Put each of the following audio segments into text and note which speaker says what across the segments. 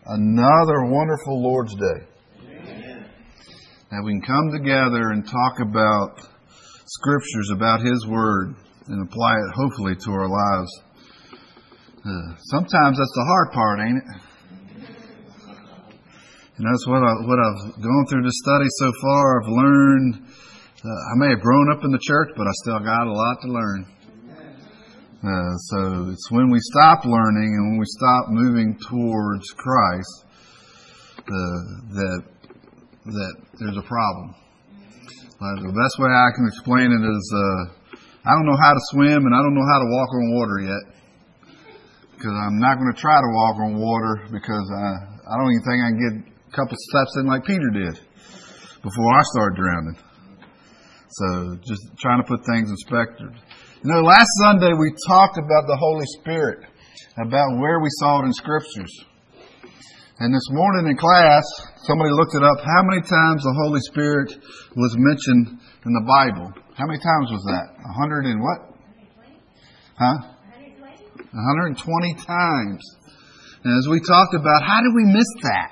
Speaker 1: another wonderful Lord's Day. Amen. That we can come together and talk about Scriptures, about His Word, and apply it hopefully to our lives. Sometimes that's the hard part, ain't it? And that's what I've gone through this study so far. I've learned, I may have grown up in the church, but I still got a lot to learn. So it's when we stop learning and when we stop moving towards Christ that there's a problem. The best way I can explain it is I don't know how to swim and I don't know how to walk on water yet. Because I'm not going to try to walk on water because I don't even think I can get a couple steps in like Peter did before I started drowning. So just trying to put things in perspective. You know, last Sunday we talked about the Holy Spirit, about where we saw it in Scriptures. And this morning in class, somebody looked it up. How many times the Holy Spirit was mentioned in the Bible? How many times was that? 100 and what? 120. 120 times. And as we talked about, how did we miss that?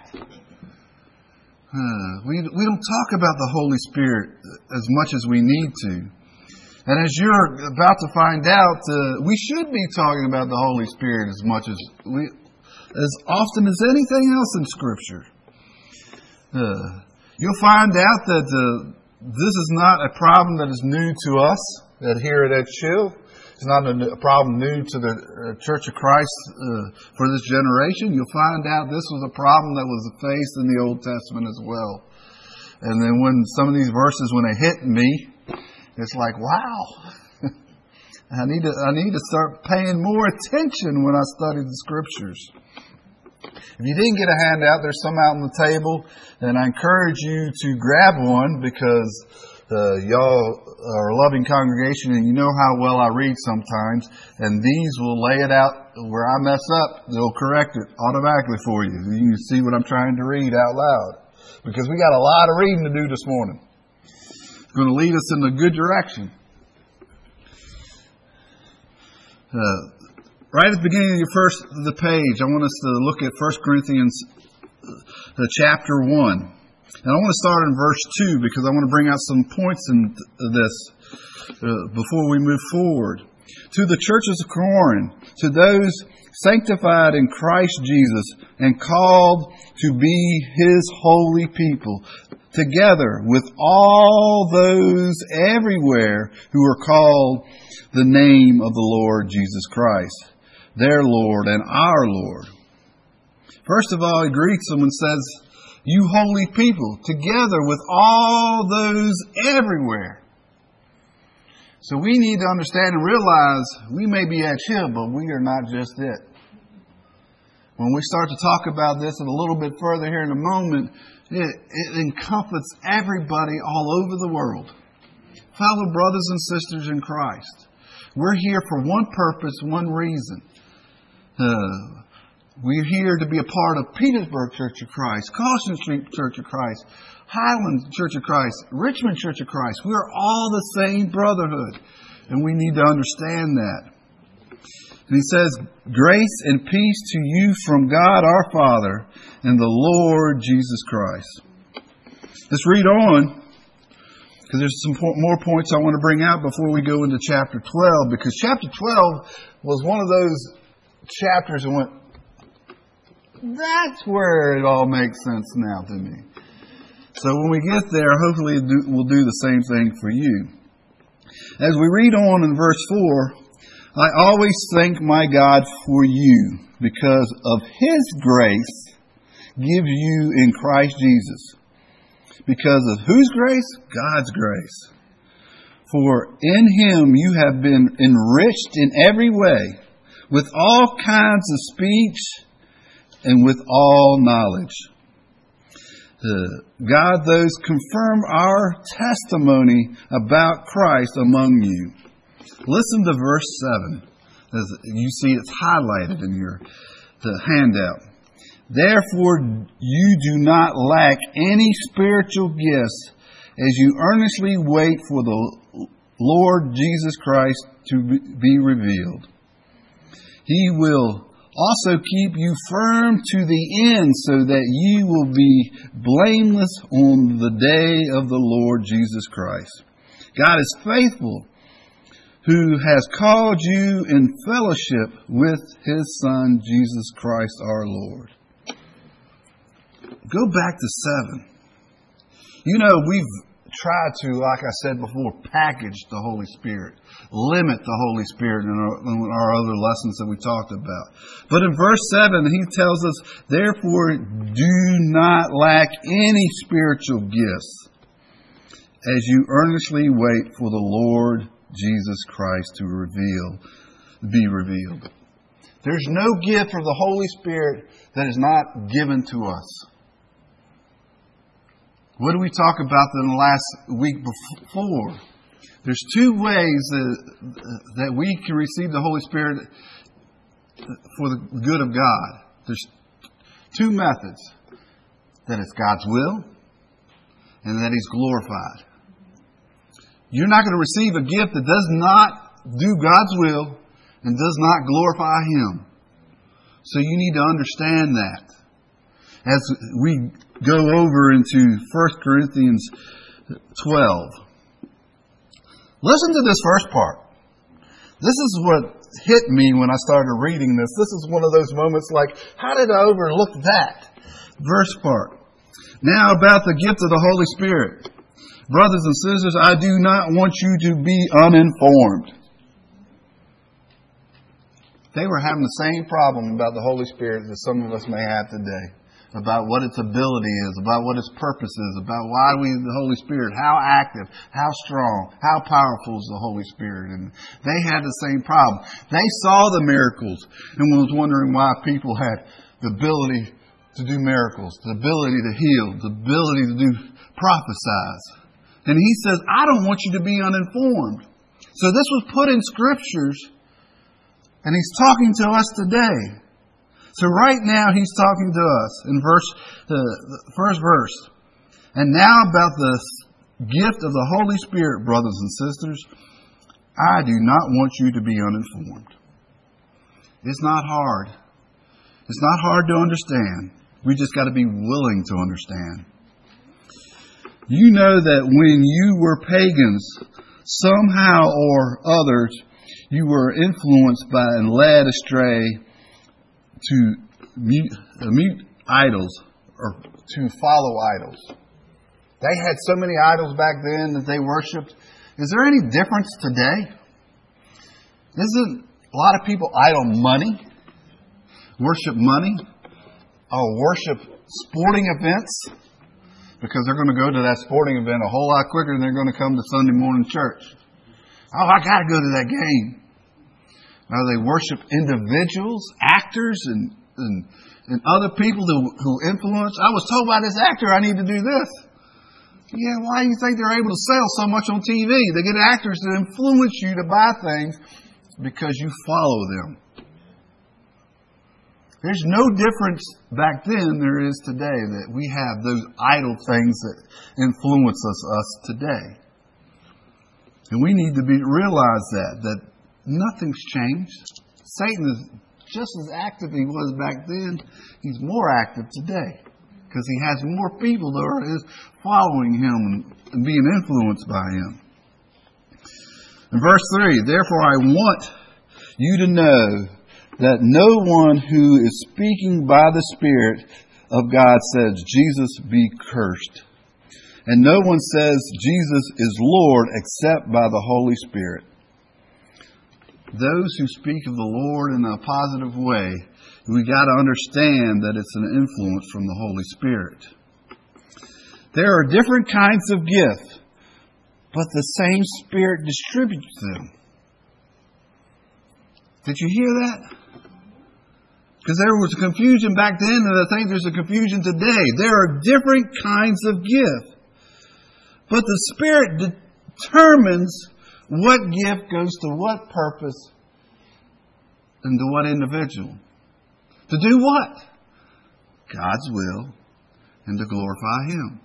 Speaker 1: We don't talk about the Holy Spirit as much as we need to. And as you're about to find out, we should be talking about the Holy Spirit as much as often as anything else in Scripture. You'll find out that this is not a problem that is new to us, that here at Ed Chill. It's not a problem new to the Church of Christ for this generation. You'll find out this was a problem that was faced in the Old Testament as well. And then when some of these verses, when they hit me, it's like, wow, I need to start paying more attention when I study the Scriptures. If you didn't get a handout, there's some out on the table, and I encourage you to grab one because y'all are a loving congregation and you know how well I read sometimes, and these will lay it out where I mess up. They'll correct it automatically for you. You can see what I'm trying to read out loud because we got a lot of reading to do this morning. It's going to lead us in a good direction. Right at the beginning of the page, I want us to look at 1 Corinthians chapter 1. And I want to start in verse 2 because I want to bring out some points in this before we move forward. To the churches of Corinth, to those sanctified in Christ Jesus and called to be His holy people, together with all those everywhere who are called the name of the Lord Jesus Christ, their Lord and our Lord. First of all, He greets them and says, you holy people, together with all those everywhere. So we need to understand and realize we may be at Chill, but we are not just it. When we start to talk about this and a little bit further here in a moment, it encompasses everybody all over the world. Fellow brothers and sisters in Christ. We're here for one purpose, one reason. We're here to be a part of Petersburg Church of Christ, Caution Street Church of Christ, Highland Church of Christ, Richmond Church of Christ. We are all the same brotherhood, and we need to understand that. And he says, grace and peace to you from God our Father and the Lord Jesus Christ. Let's read on, because there's some more points I want to bring out before we go into chapter 12, because chapter 12 was one of those chapters that went, that's where it all makes sense now to me. So when we get there, hopefully we'll do the same thing for you. As we read on in verse 4, I always thank my God for you because of His grace gives you in Christ Jesus. Because of whose grace? God's grace. For in Him you have been enriched in every way with all kinds of speech and with all knowledge. God, those confirm our testimony about Christ among you. Listen to verse 7. As you see, it's highlighted in the handout. Therefore, you do not lack any spiritual gifts as you earnestly wait for the Lord Jesus Christ to be revealed. He will also keep you firm to the end, so that you will be blameless on the day of the Lord Jesus Christ. God is faithful, who has called you in fellowship with His Son, Jesus Christ our Lord. Go back to 7. You know, we've tried to, like I said before, package the Holy Spirit, limit the Holy Spirit in our other lessons that we talked about. But in verse 7, he tells us, therefore, do not lack any spiritual gifts, as you earnestly wait for the Lord Jesus Christ to be revealed. There's no gift of the Holy Spirit that is not given to us. What did we talk about in the last week before? There's 2 ways that we can receive the Holy Spirit for the good of God. There's 2 methods. That it's God's will and that He's glorified. You're not going to receive a gift that does not do God's will and does not glorify Him. So you need to understand that. As we go over into 1 Corinthians 12. Listen to this first part. This is what hit me when I started reading this. This is one of those moments like, how did I overlook that? Verse part. Now about the gift of the Holy Spirit. Brothers and sisters, I do not want you to be uninformed. They were having the same problem about the Holy Spirit that some of us may have today. About what its ability is, about what its purpose is, about why we need the Holy Spirit, how active, how strong, how powerful is the Holy Spirit. And they had the same problem. They saw the miracles and was wondering why people had the ability to do miracles, the ability to heal, the ability to do prophesize. And he says, I don't want you to be uninformed. So this was put in scriptures, and he's talking to us today. So right now he's talking to us in the first verse. And now about the gift of the Holy Spirit, brothers and sisters, I do not want you to be uninformed. It's not hard. It's not hard to understand. We just got to be willing to understand. You know that when you were pagans, somehow or others, you were influenced by and led astray to mute idols or to follow idols. They had so many idols back then that they worshipped. Is there any difference today? Isn't a lot of people idol money, worship money, or worship sporting events? Because they're going to go to that sporting event a whole lot quicker than they're going to come to Sunday morning church. Oh, I got to go to that game. Now they worship individuals, actors, and other people who influence. I was told by this actor I need to do this. Yeah, why do you think they're able to sell so much on TV? They get actors to influence you to buy things because you follow them. There's no difference back then there is today that we have those idol things that influence us today. And we need to realize that nothing's changed. Satan is just as active as he was back then. He's more active today because he has more people that are following him and being influenced by him. In verse 3, therefore I want you to know that no one who is speaking by the Spirit of God says, Jesus be cursed. And no one says Jesus is Lord except by the Holy Spirit. Those who speak of the Lord in a positive way, we got to understand that it's an influence from the Holy Spirit. There are different kinds of gifts, but the same Spirit distributes them. Did you hear that? Because there was confusion back then, and I think there's a confusion today. There are different kinds of gifts, but the Spirit determines what gift goes to what purpose and to what individual. To do what? God's will and to glorify Him.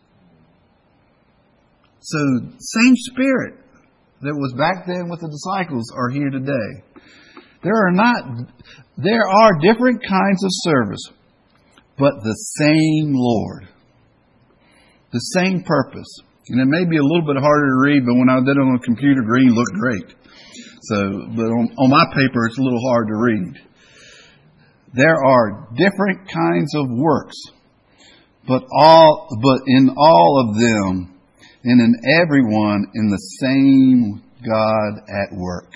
Speaker 1: So, same Spirit that was back then with the disciples are here today. There are different kinds of service, but the same Lord. The same purpose. And it may be a little bit harder to read, but when I did it on a computer, green looked great. But on my paper, it's a little hard to read. There are different kinds of works, but in all of them and in everyone in the same God at work.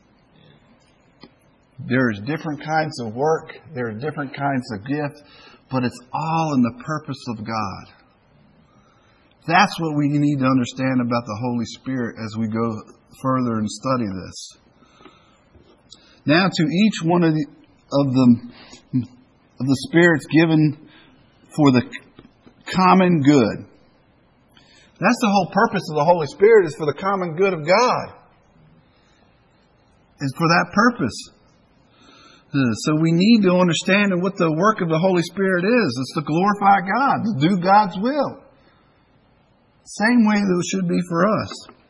Speaker 1: There's different kinds of work, there are different kinds of gifts, but it's all in the purpose of God. That's what we need to understand about the Holy Spirit as we go further and study this. Now, to each one of the spirits given for the common good. That's the whole purpose of the Holy Spirit, is for the common good of God. It's for that purpose. So we need to understand what the work of the Holy Spirit is. It's to glorify God, to do God's will. Same way that it should be for us.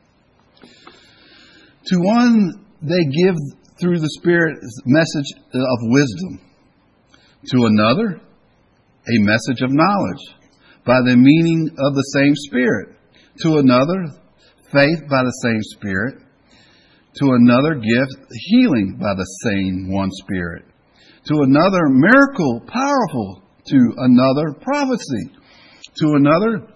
Speaker 1: To one, they give through the Spirit message of wisdom. To another, a message of knowledge by the meaning of the same Spirit. To another, faith by the same Spirit. To another, gift, healing by the same one Spirit. To another, miracle, powerful. To another, prophecy. To another,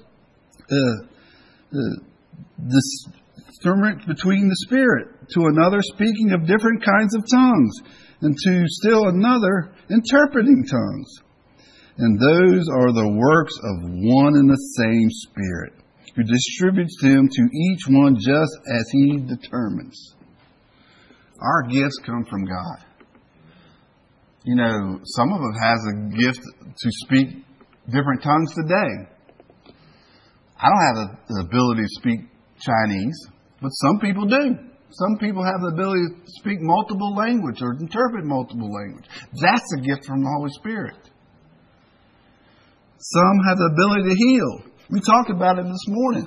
Speaker 1: discernment between the Spirit. To another, speaking of different kinds of tongues. And to still another, interpreting tongues. And those are the works of one and the same Spirit, who distributes them to each one just as He determines. Our gifts come from God. You know, some of us has a gift to speak different tongues today. I don't have the ability to speak Chinese, but some people do. Some people have the ability to speak multiple languages or interpret multiple languages. That's a gift from the Holy Spirit. Some have the ability to heal. We talked about it this morning.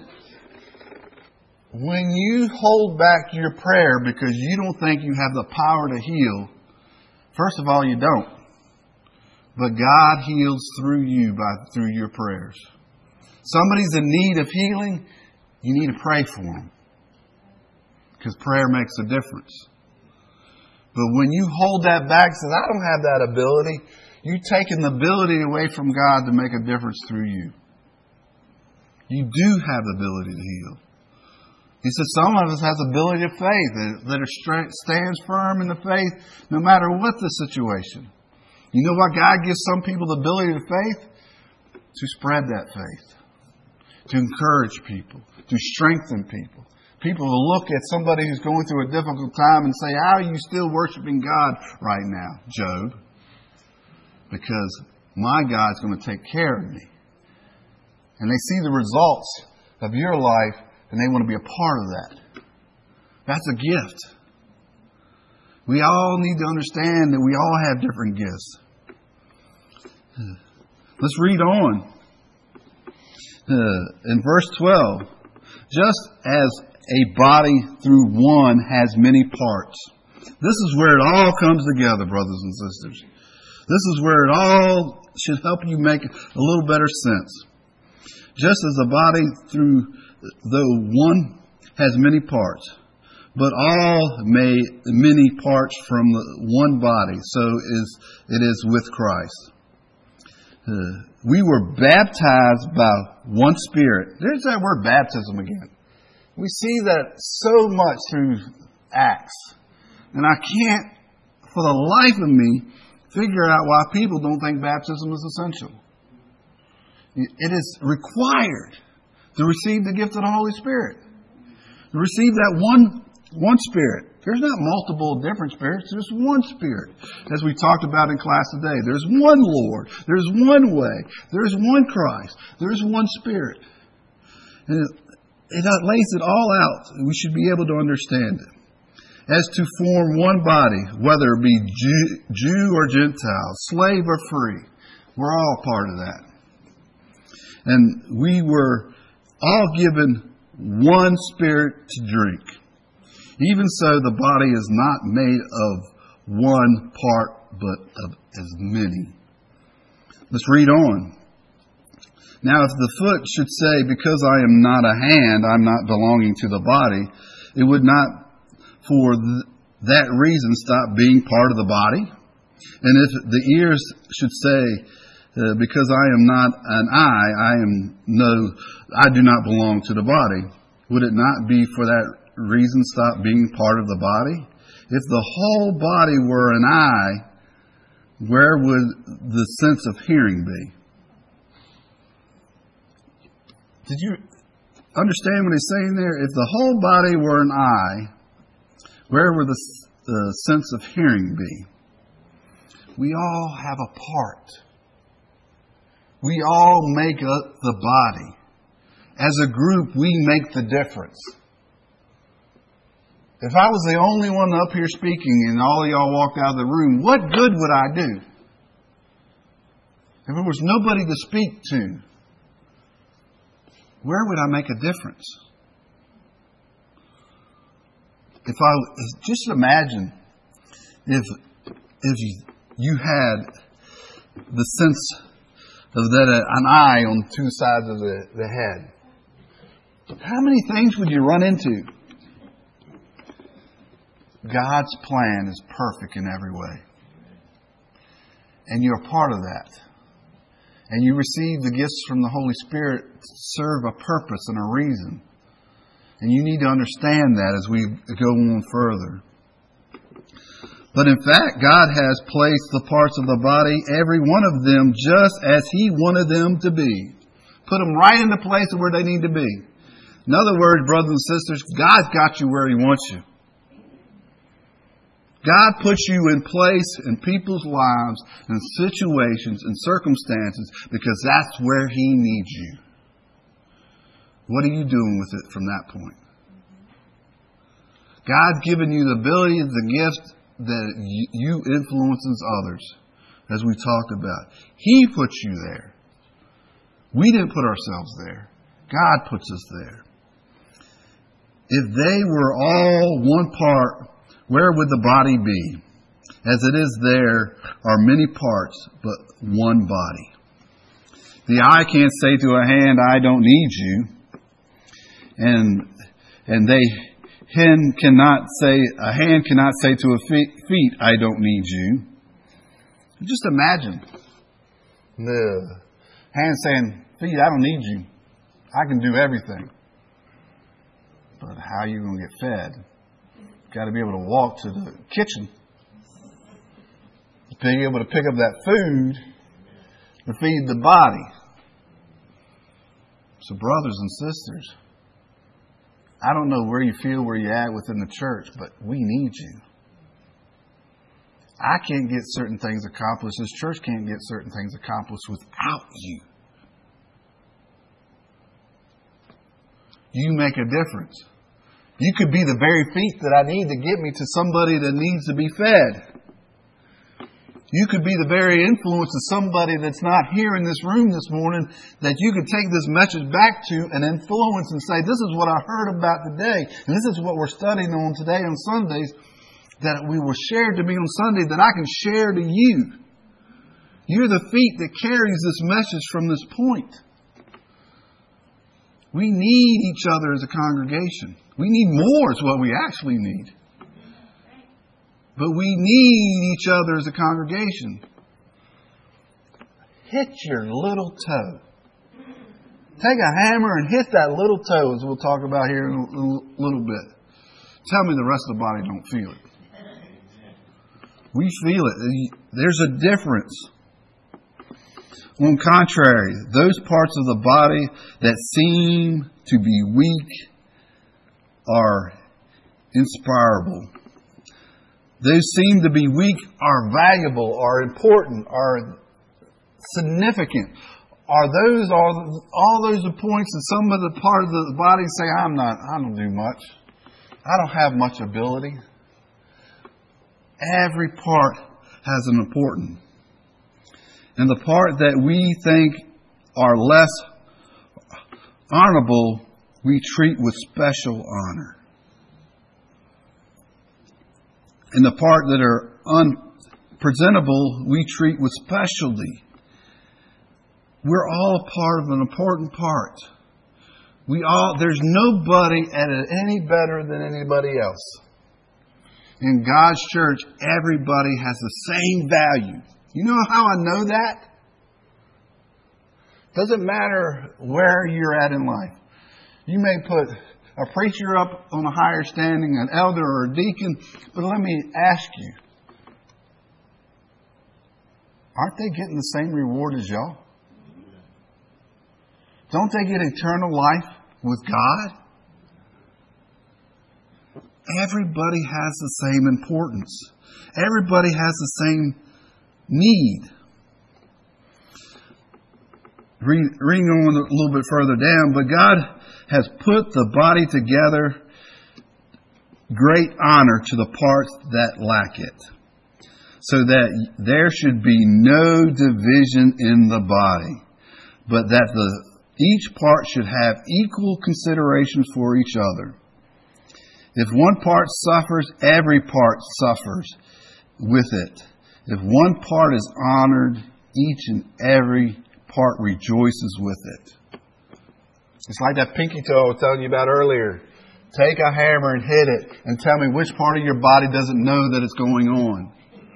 Speaker 1: When you hold back your prayer because you don't think you have the power to heal, first of all, you don't. But God heals through you through your prayers. Somebody's in need of healing, you need to pray for them. Because prayer makes a difference. But when you hold that back and say, I don't have that ability, you're taking the ability away from God to make a difference through you. You do have the ability to heal. He said some of us has the ability of faith that stands firm in the faith no matter what the situation. You know what God gives some people the ability of faith? To spread that faith. To encourage people. To strengthen people. People will look at somebody who's going through a difficult time and say, how are you still worshiping God right now, Job? Because my God's going to take care of me. And they see the results of your life and they want to be a part of that. That's a gift. We all need to understand that we all have different gifts. Let's read on. In verse 12. Just as a body through one has many parts. This is where it all comes together, brothers and sisters. This is where it all should help you make a little better sense. Just as a body though one has many parts, but all many parts from one body, so it is with Christ. We were baptized by one Spirit. There's that word baptism again. We see that so much through Acts. And I can't, for the life of me, figure out why people don't think baptism is essential. It is required to receive the gift of the Holy Spirit. To receive that one Spirit. There's not multiple different spirits. There's one Spirit. As we talked about in class today. There's one Lord. There's one way. There's one Christ. There's one Spirit. And it lays it all out. We should be able to understand it. As to form one body, whether it be Jew or Gentile, slave or free. We're all part of that. And we were all given one Spirit to drink. Even so, the body is not made of one part, but of as many. Let's read on. Now, if the foot should say, because I am not a hand, I'm not belonging to the body, it would not for that reason stop being part of the body. And if the ears should say, because I am not an eye, I do not belong to the body, would it not be for that reason stop being part of the body? If the whole body were an eye, where would the sense of hearing be? Did you understand what he's saying there? If the whole body were an eye, where would the sense of hearing be? We all have a part. We all make up the body. As a group, we make the difference. If I was the only one up here speaking and all of y'all walked out of the room, what good would I do? If there was nobody to speak to, where would I make a difference? Just imagine if you had the sense of that an eye on two sides of the head. How many things would you run into? God's plan is perfect in every way. And you're a part of that. And you receive the gifts from the Holy Spirit to serve a purpose and a reason. And you need to understand that as we go on further. But in fact, God has placed the parts of the body, every one of them, just as He wanted them to be. Put them right in the place where they need to be. In other words, brothers and sisters, God's got you where He wants you. God puts you in place in people's lives and situations and circumstances because that's where He needs you. What are you doing with it from that point? God's given you the ability, the gift that you influences others, as we talked about. He puts you there. We didn't put ourselves there. God puts us there. If they were all one part, where would the body be? As it is, there are many parts, but one body. The eye can't say to a hand, I don't need you. And a hand cannot say to a feet, I don't need you. Just imagine the hand saying, feet, I don't need you. I can do everything. But how are you going to get fed? Got to be able to walk to the kitchen. To be able to pick up that food to feed the body. So brothers and sisters, I don't know where you feel where you're at within the church, but we need you. I can't get certain things accomplished. This church can't get certain things accomplished without you. You make a difference. You could be the very feet that I need to get me to somebody that needs to be fed. You could be the very influence of somebody that's not here in this room this morning that you could take this message back to and influence and say, this is what I heard about today. And this is what we're studying on today on Sundays that we were shared to me on Sunday that I can share to you. You're the feet that carries this message from this point. We need each other as a congregation. We need more is what we actually need. But we need each other as a congregation. Hit your little toe. Take a hammer and hit that little toe, as we'll talk about here in a little bit. Tell me the rest of the body don't feel it. We feel it. There's a difference. On the contrary, those parts of the body that seem to be weak are inspirable. Those seem to be weak are valuable, are important, are significant. Are all those the points that some of the part of the body say, I don't do much. I don't have much ability. Every part has an importance. And the part that we think are less honorable, we treat with special honor. And the part that are unpresentable we treat with specialty. We're all a part of an important part. There's nobody at it any better than anybody else. In God's church, everybody has the same value. You know how I know that? Doesn't matter where you're at in life. You may put a preacher up on a higher standing, an elder or a deacon, but let me ask you, aren't they getting the same reward as y'all? Don't they get eternal life with God? Everybody has the same importance. Everybody has the same need. Reading on a little bit further down, but God has put the body together, great honor to the parts that lack it, so that there should be no division in the body, but that each part should have equal consideration for each other. If one part suffers, every part suffers with it. If one part is honored, each and every part rejoices with it. It's like that pinky toe I was telling you about earlier. Take a hammer and hit it and tell me which part of your body doesn't know that it's going on.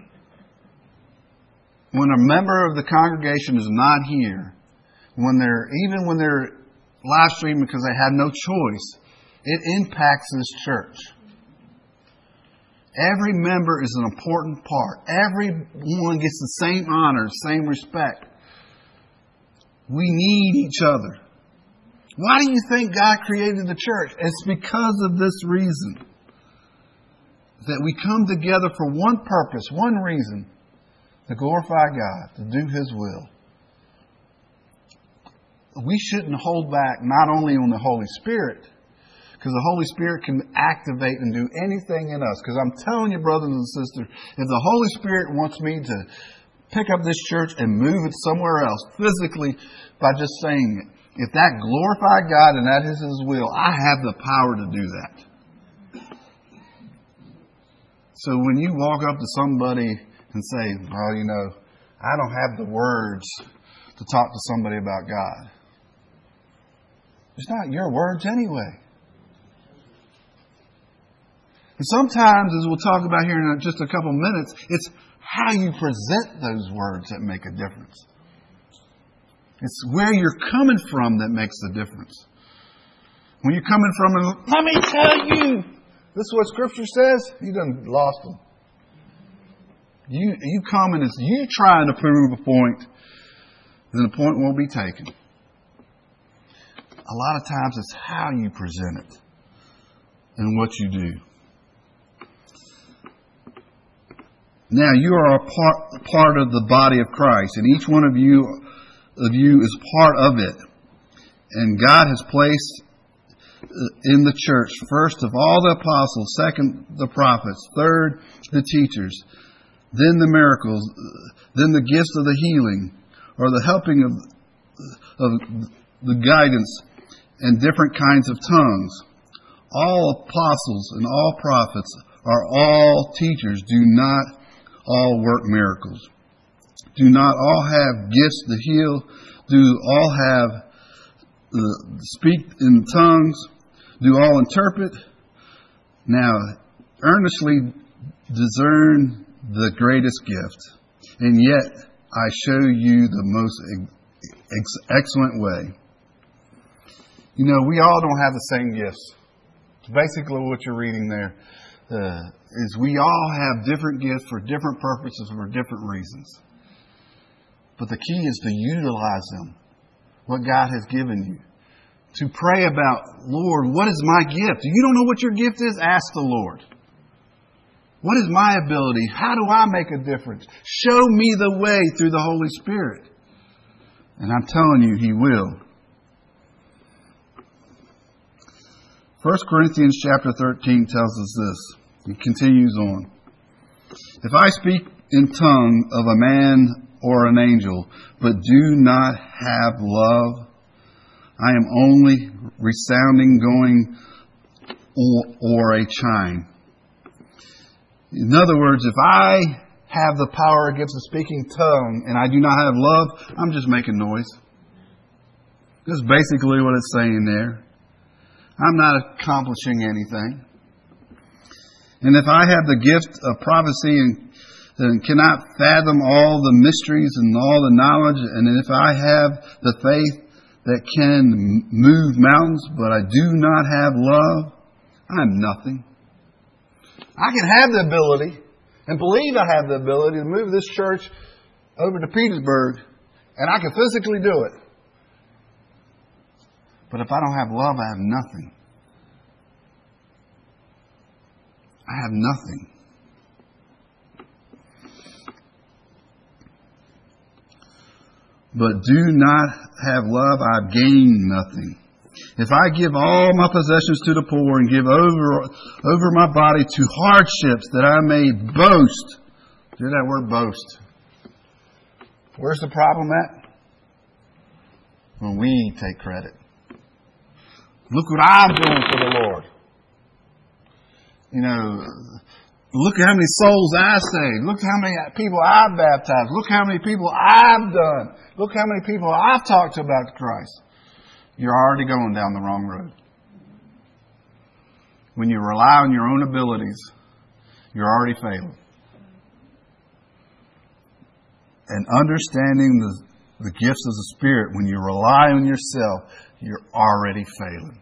Speaker 1: When a member of the congregation is not here, even when they're live streaming because they have no choice, it impacts this church. Every member is an important part. Everyone gets the same honor, same respect. We need each other. Why do you think God created the church? It's because of this reason. That we come together for one purpose, one reason. To glorify God, to do His will. We shouldn't hold back not only on the Holy Spirit, because the Holy Spirit can activate and do anything in us. Because I'm telling you, brothers and sisters, if the Holy Spirit wants me to pick up this church and move it somewhere else physically by just saying it, if that glorifies God and that is His will, I have the power to do that. So when you walk up to somebody and say, well, I don't have the words to talk to somebody about God. It's not your words anyway. And sometimes, as we'll talk about here in just a couple minutes, it's how you present those words that make a difference. It's where you're coming from that makes the difference. When you're coming from, let me tell you, this is what Scripture says, you done lost them. You come and it's you trying to prove a point, then the point won't be taken. A lot of times it's how you present it and what you do. Now you are a part of the body of Christ, and each one of you is part of it. And God has placed in the church, first of all the apostles, second the prophets, third the teachers, then the miracles, then the gifts of the healing, or the helping of the guidance, and different kinds of tongues. All apostles and all prophets are all teachers, do not all work miracles. Do not all have gifts to heal? Do all have speak in tongues? Do all interpret? Now, earnestly discern the greatest gift, and yet I show you the most excellent way. We all don't have the same gifts. Basically what you're reading there is we all have different gifts for different purposes for different reasons. But the key is to utilize them, what God has given you. To pray about, Lord, what is my gift? If you don't know what your gift is, ask the Lord. What is my ability? How do I make a difference? Show me the way through the Holy Spirit. And I'm telling you, He will. 1 Corinthians chapter 13 tells us this. It continues on. If I speak in tongue of a man or an angel, but do not have love, I am only resounding going or a chime. In other words, if I have the power against a speaking tongue and I do not have love, I'm just making noise. That's basically what it's saying there. I'm not accomplishing anything. And if I have the gift of prophecy and cannot fathom all the mysteries and all the knowledge, and if I have the faith that can move mountains, but I do not have love, I'm nothing. I can have the ability and believe I have the ability to move this church over to Petersburg, and I can physically do it. But if I don't have love, I have nothing. I have nothing. But do not have love, I've gained nothing. If I give all my possessions to the poor and give over my body to hardships that I may boast. Hear that word boast. Where's the problem at? When we take credit. Look what I'm doing for the Lord. You know, look how many souls I saved. Look how many people I've baptized. Look how many people I've done. Look how many people I've talked to about Christ. You're already going down the wrong road. When you rely on your own abilities, you're already failing. And understanding the gifts of the Spirit, when you rely on yourself, you're already failing.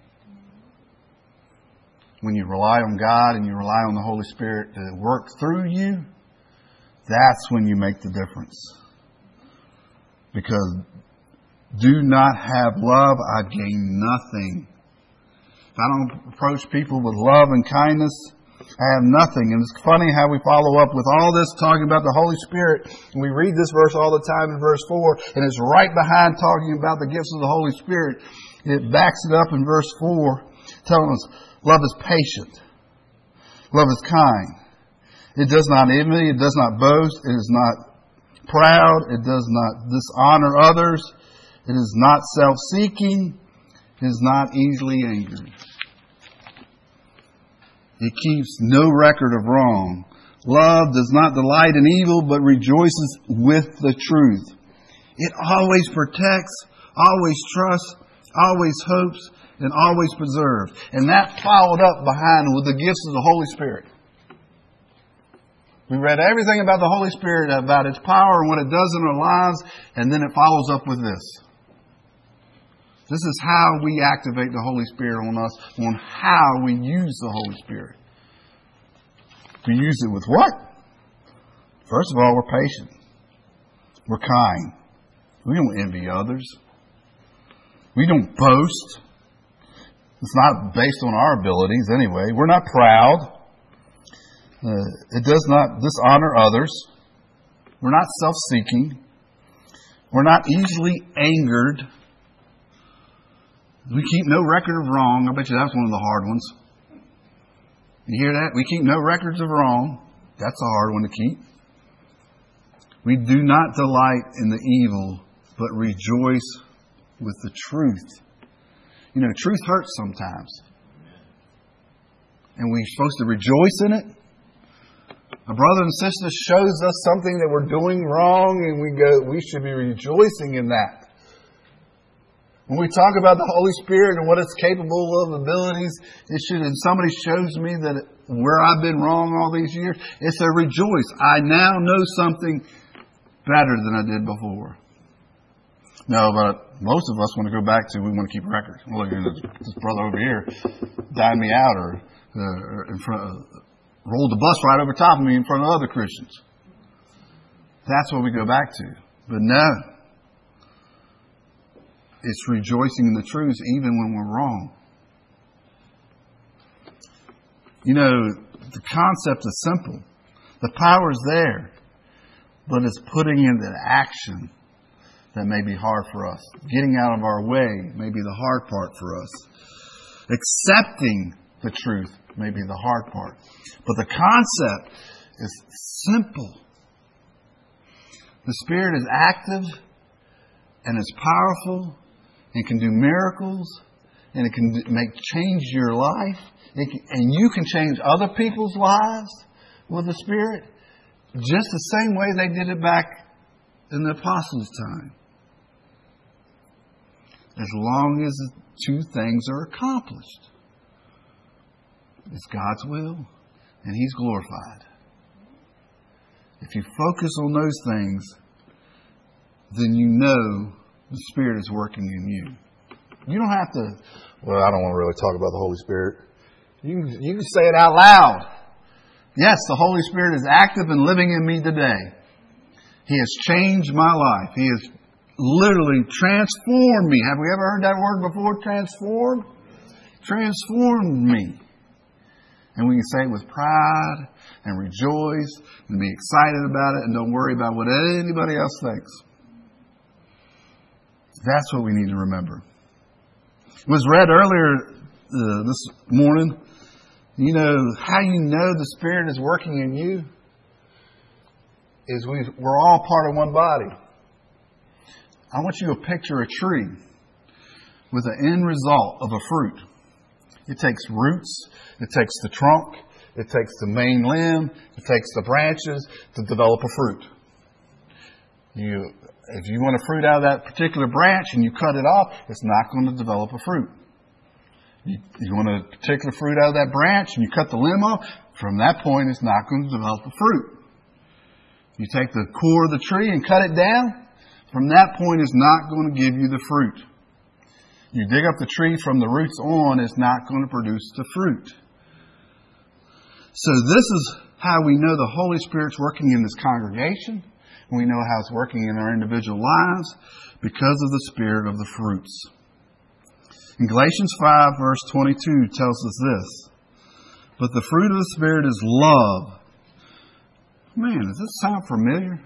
Speaker 1: When you rely on God and you rely on the Holy Spirit to work through you, that's when you make the difference. Because do not have love, I gain nothing. If I don't approach people with love and kindness, I have nothing. And it's funny how we follow up with all this talking about the Holy Spirit. And we read this verse all the time in verse 4. And it's right behind talking about the gifts of the Holy Spirit. It backs it up in verse 4, telling us love is patient. Love is kind. It does not envy. It does not boast. It is not proud. It does not dishonor others. It is not self-seeking. It is not easily angered. It keeps no record of wrong. Love does not delight in evil, but rejoices with the truth. It always protects, always trusts, always hopes, and always preserves. And that followed up behind with the gifts of the Holy Spirit. We read everything about the Holy Spirit, about its power and what it does in our lives, and then it follows up with this. This is how we activate the Holy Spirit on us, on how we use the Holy Spirit. We use it with what? First of all, we're patient. We're kind. We don't envy others. We don't boast. It's not based on our abilities anyway. We're not proud. It does not dishonor others. We're not self-seeking. We're not easily angered. We keep no record of wrong. I bet you that's one of the hard ones. You hear that? We keep no records of wrong. That's a hard one to keep. We do not delight in the evil, but rejoice with the truth. You know, truth hurts sometimes. And we're supposed to rejoice in it. A brother and sister shows us something that we're doing wrong, and we should be rejoicing in that. When we talk about the Holy Spirit and what it's capable of, abilities, if somebody shows me that where I've been wrong all these years, it's a rejoice. I now know something better than I did before. No, but most of us want to go back to, we want to keep records. Well, look, this brother over here dined me out or in front rolled the bus right over top of me in front of other Christians. That's what we go back to. But no. It's rejoicing in the truth even when we're wrong. You know, the concept is simple. The power is there. But it's putting into action that may be hard for us. Getting out of our way may be the hard part for us. Accepting the truth may be the hard part. But the concept is simple. The Spirit is active and is powerful and can do miracles and it can change your life. And you can change other people's lives Well, the Spirit, just the same way they did it back in the apostles' time. As long as the two things are accomplished. It's God's will and He's glorified. If you focus on those things, then you know the Spirit is working in you. You don't have to, well, I don't want to really talk about the Holy Spirit. You can say it out loud. Yes, the Holy Spirit is active and living in me today. He has changed my life. He has literally transformed me. Have we ever heard that word before? Transformed? Transformed me. And we can say it with pride and rejoice and be excited about it and don't worry about what anybody else thinks. That's what we need to remember. It was read earlier this morning. You know, how you know the Spirit is working in you is we're all part of one body. I want you to picture a tree with an end result of a fruit. It takes roots, it takes the trunk, it takes the main limb, it takes the branches to develop a fruit. If you want a fruit out of that particular branch and you cut it off, it's not going to develop a fruit. You want a particular fruit out of that branch and you cut the limb off, from that point it's not going to develop a fruit. You take the core of the tree and cut it down, from that point it's not going to give you the fruit. You dig up the tree from the roots on, it's not going to produce the fruit. So this is how we know the Holy Spirit's working in this congregation. And we know how it's working in our individual lives because of the spirit of the fruits. In Galatians 5 verse 22 tells us this. But the fruit of the Spirit is love. Man, does this sound familiar?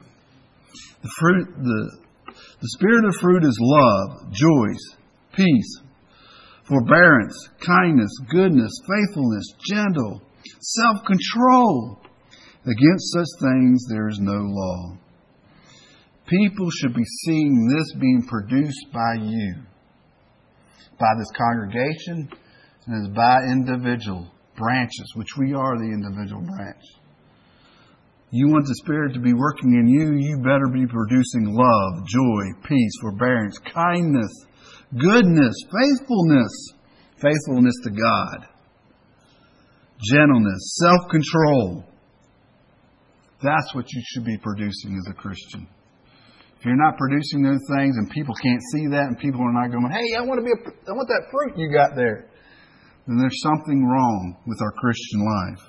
Speaker 1: The spirit of fruit is love, joy, peace, forbearance, kindness, goodness, faithfulness, gentle, self-control. Against such things there is no law. People should be seeing this being produced by you, by this congregation, and as by individual branches, which we are the individual branch. You want the Spirit to be working in you, you better be producing love, joy, peace, forbearance, kindness, goodness, faithfulness to God, gentleness, self-control. That's what you should be producing as a Christian. If you're not producing those things and people can't see that and people are not going, hey, I want that fruit you got there, then there's something wrong with our Christian life.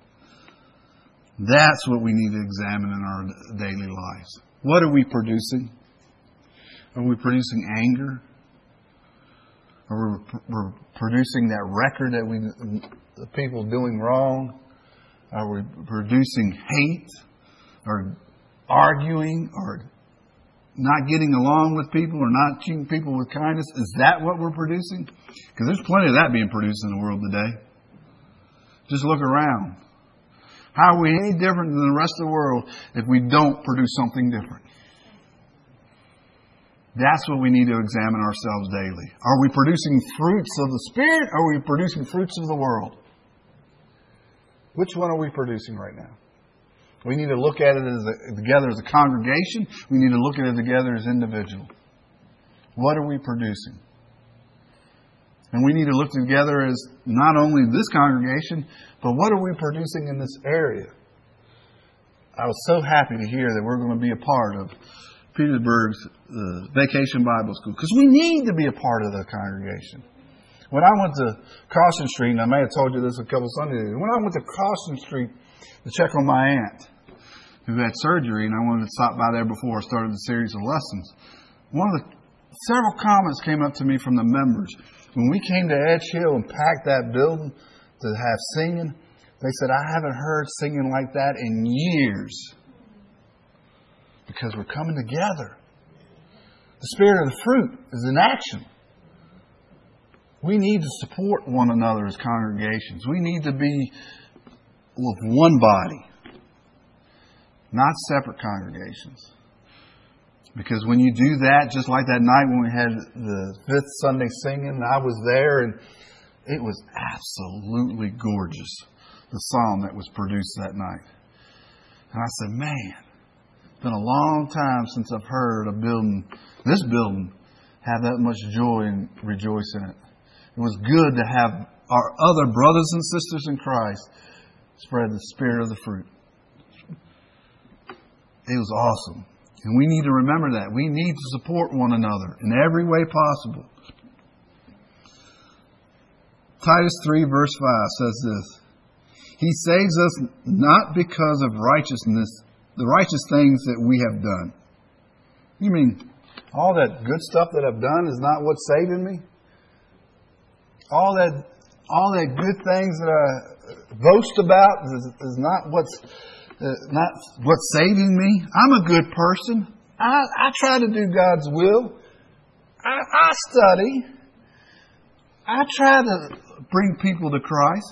Speaker 1: That's what we need to examine in our daily lives. What are we producing? Are we producing anger? Are we producing that record that the people doing wrong? Are we producing hate or arguing or not getting along with people or not treating people with kindness? Is that what we're producing? Because there's plenty of that being produced in the world today. Just look around. How are we any different than the rest of the world if we don't produce something different? That's what we need to examine ourselves daily. Are we producing fruits of the Spirit or are we producing fruits of the world? Which one are we producing right now? We need to look at it together as a congregation. We need to look at it together as individuals. What are we producing? And we need to look together as not only this congregation, but what are we producing in this area? I was so happy to hear that we're going to be a part of Petersburg's Vacation Bible School, because we need to be a part of the congregation. When I went to Caution Street, and I may have told you this a couple Sundays ago, when I went to Caution Street to check on my aunt who had surgery, and I wanted to stop by there before I started the series of lessons, several comments came up to me from the members. When we came to Edge Hill and packed that building to have singing, they said, I haven't heard singing like that in years. Because we're coming together. The spirit of the fruit is in action. We need to support one another as congregations. We need to be with one body, not separate congregations. Because when you do that, just like that night when we had the fifth Sunday singing, I was there and it was absolutely gorgeous, the psalm that was produced that night. And I said, man, it's been a long time since I've heard this building, have that much joy and rejoice in it. It was good to have our other brothers and sisters in Christ spread the spirit of the fruit. It was awesome. And we need to remember that. We need to support one another in every way possible. Titus 3 verse 5 says this. He saves us not because of righteousness, the righteous things that we have done. You mean all that good stuff that I've done is not what's saving me? All that good things that I boast about is not what's saving me. I'm a good person. I try to do God's will. I study. I try to bring people to Christ.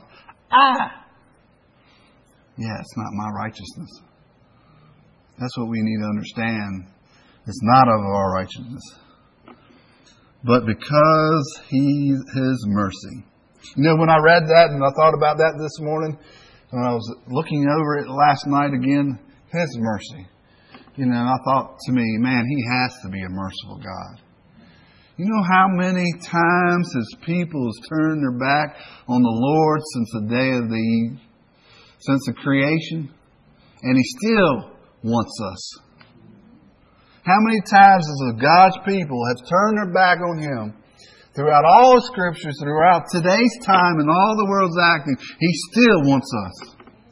Speaker 1: It's not my righteousness. That's what we need to understand. It's not of our righteousness, but because His mercy. You know, when I read that and I thought about that this morning, when I was looking over it last night again, His mercy. You know, I thought to me, man, He has to be a merciful God. You know how many times His people has turned their back on the Lord since the day of since the creation? And He still wants us. How many times has God's people have turned their back on Him throughout all the Scriptures, throughout today's time and all the world's acting? He still wants us.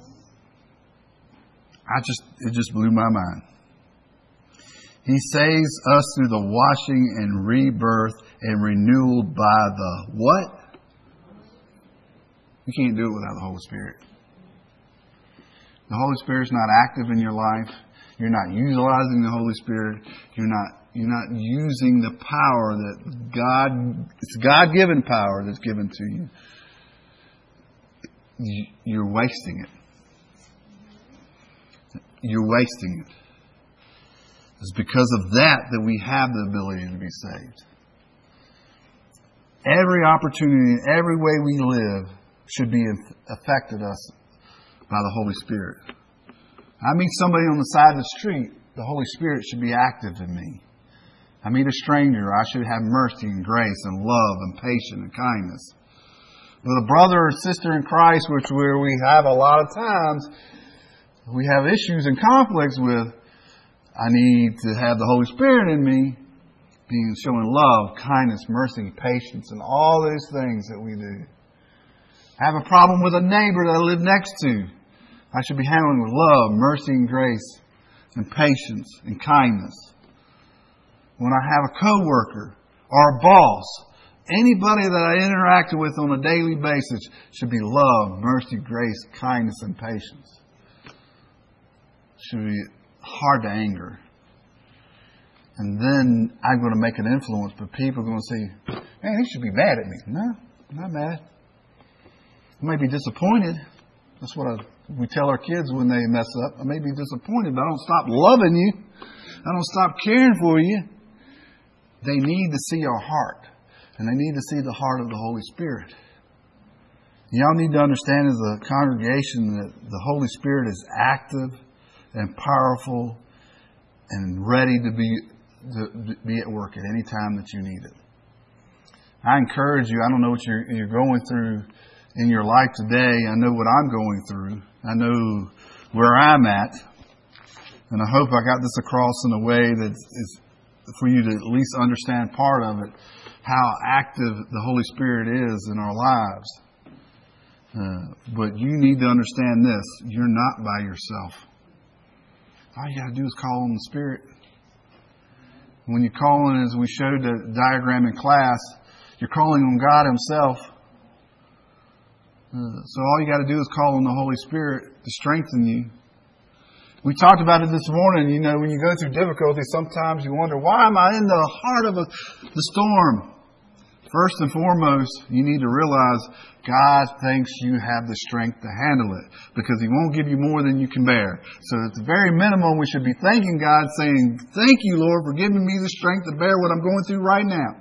Speaker 1: It just blew my mind. He saves us through the washing and rebirth and renewal by the what? You can't do it without the Holy Spirit. The Holy Spirit's not active in your life. You're not utilizing the Holy Spirit. You're not using the power that it's God-given power that's given to you. You're wasting it. You're wasting it. It's because of that we have the ability to be saved. Every opportunity, every way we live should be affected us by the Holy Spirit. I meet somebody on the side of the street, the Holy Spirit should be active in me. I meet a stranger, I should have mercy and grace and love and patience and kindness. With a brother or sister in Christ, where we have a lot of times, we have issues and conflicts with, I need to have the Holy Spirit in me, showing love, kindness, mercy, patience, and all those things that we do. I have a problem with a neighbor that I live next to. I should be handling with love, mercy, and grace, and patience, and kindness. When I have a coworker or a boss, anybody that I interact with on a daily basis should be love, mercy, grace, kindness, and patience. Should be hard to anger. And then I'm going to make an influence, but people are going to say, man, he should be mad at me. No, I'm not mad. I may be disappointed. That's what we tell our kids when they mess up. I may be disappointed, but I don't stop loving you. I don't stop caring for you. They need to see our heart. And they need to see the heart of the Holy Spirit. Y'all need to understand as a congregation that the Holy Spirit is active and powerful and ready to be at work at any time that you need it. I encourage you, I don't know what you're going through in your life today. I know what I'm going through. I know where I'm at. And I hope I got this across in a way that is for you to at least understand part of it, how active the Holy Spirit is in our lives. But you need to understand this. You're not by yourself. All you got to do is call on the Spirit. When you call on, as we showed the diagram in class, you're calling on God Himself. So all you got to do is call on the Holy Spirit to strengthen you. We talked about it this morning. You know, when you go through difficulty, sometimes you wonder, why am I in the heart of the storm? First and foremost, you need to realize God thinks you have the strength to handle it, because He won't give you more than you can bear. So at the very minimum, we should be thanking God, saying, thank you, Lord, for giving me the strength to bear what I'm going through right now.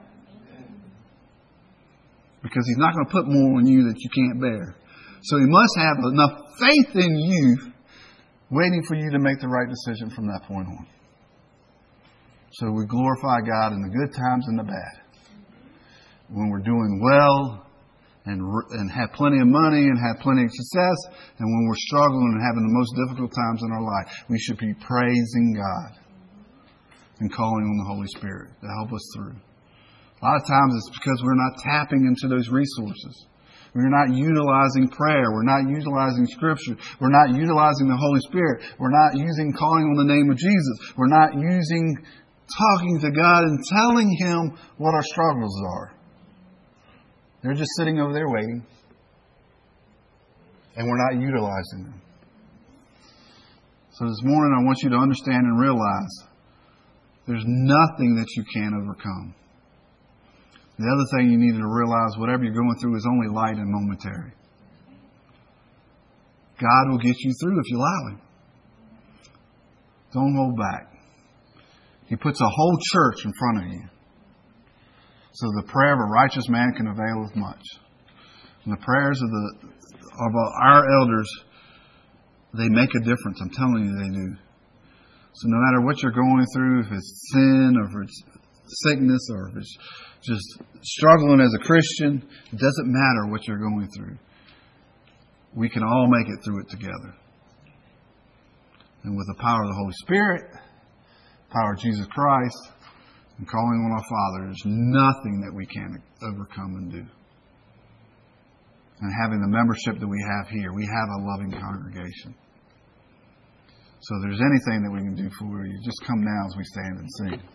Speaker 1: Because He's not going to put more on you that you can't bear. So He must have enough faith in you waiting for you to make the right decision from that point on. So we glorify God in the good times and the bad. When we're doing well and have plenty of money and have plenty of success, and when we're struggling and having the most difficult times in our life, we should be praising God and calling on the Holy Spirit to help us through. A lot of times it's because we're not tapping into those resources. We're not utilizing prayer. We're not utilizing Scripture. We're not utilizing the Holy Spirit. We're not using calling on the name of Jesus. We're not using talking to God and telling Him what our struggles are. They're just sitting over there waiting. And we're not utilizing them. So this morning I want you to understand and realize there's nothing that you can't overcome. The other thing you need to realize, whatever you're going through is only light and momentary. God will get you through if you allow Him. Don't hold back. He puts a whole church in front of you. So the prayer of a righteous man can avail as much. And the prayers of our elders, they make a difference. I'm telling you they do. So no matter what you're going through, if it's sin or if it's sickness or if it's just struggling as a Christian, it doesn't matter what you're going through. We can all make it through it together. And with the power of the Holy Spirit, power of Jesus Christ, and calling on our Father, there's nothing that we can't overcome and do. And having the membership that we have here, we have a loving congregation. So if there's anything that we can do for you, just come now as we stand and sing.